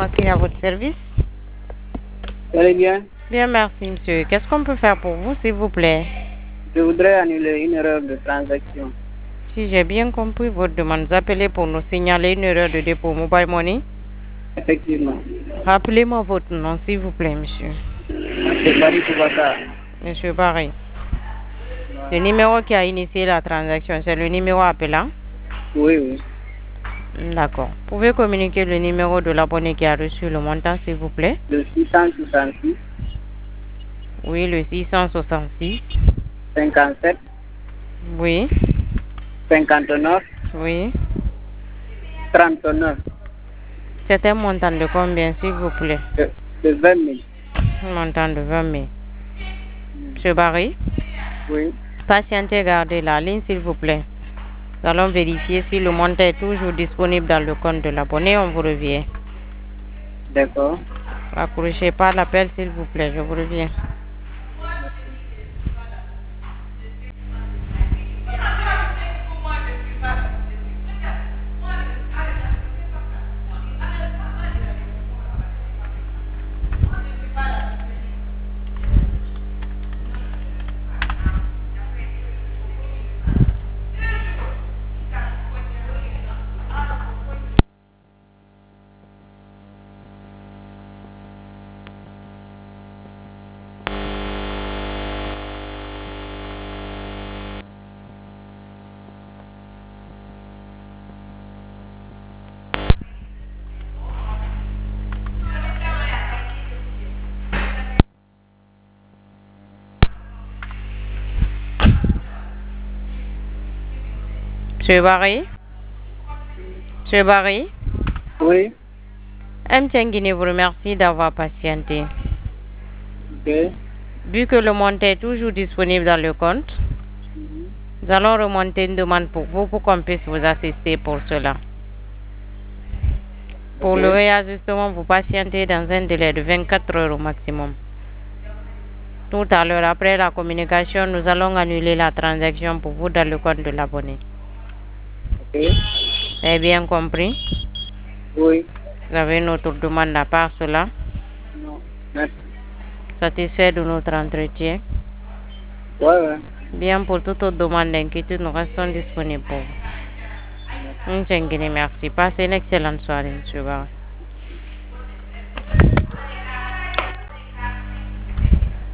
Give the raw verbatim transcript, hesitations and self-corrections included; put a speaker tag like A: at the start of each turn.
A: Fakir à votre service.
B: Vous allez bien?
A: Bien, merci, monsieur. Qu'est-ce qu'on peut faire pour vous, s'il vous plaît?
B: Je voudrais annuler une erreur de transaction.
A: Si j'ai bien compris votre demande, vous appelez pour nous signaler une erreur de dépôt Mobile Money.
B: Effectivement.
A: Rappelez-moi votre nom, s'il vous plaît, monsieur.
B: C'est Barry Boubacar.
A: Monsieur Barry. Le numéro qui a initié la transaction, c'est le numéro appelant?
B: Oui, oui.
A: D'accord. Pouvez communiquer le numéro de l'abonné qui a reçu le montant, s'il vous plaît?
B: Le six cent soixante-six.
A: Oui, le six cent soixante-six.
B: cinquante-sept.
A: Oui.
B: cinquante-neuf.
A: Oui.
B: trente-neuf.
A: C'est un montant de combien, s'il vous plaît?
B: De, de vingt mille.
A: Un montant de vingt mille. Monsieur Barry?
B: Oui.
A: Patientez, gardez la ligne, s'il vous plaît. Nous allons vérifier si le montant est toujours disponible dans le compte de l'abonné. On vous revient.
B: D'accord.
A: Accrochez pas l'appel, s'il vous plaît. Je vous reviens. Monsieur Barry? Monsieur Barry?
B: Oui.
A: M. Guinée vous remercie d'avoir patienté.
B: Ok.
A: Vu que le montant est toujours disponible dans le compte, nous allons remonter une demande pour vous pour qu'on puisse vous assister pour cela. Pour
B: Ok.
A: le réajustement, vous patientez dans un délai de vingt-quatre heures au maximum. Tout à l'heure, après la communication, nous allons annuler la transaction pour vous dans le compte de l'abonné.
B: Ok.
A: Vous avez bien compris?
B: Oui.
A: Vous avez notre demande à part cela?
B: Non. Merci.
A: Satisfait de notre entretien?
B: Ouais, ouais.
A: Bien, pour toute autre demande d'inquiétude, nous restons disponibles pour vous. Merci. Merci. Passez une excellente soirée, monsieur Barry.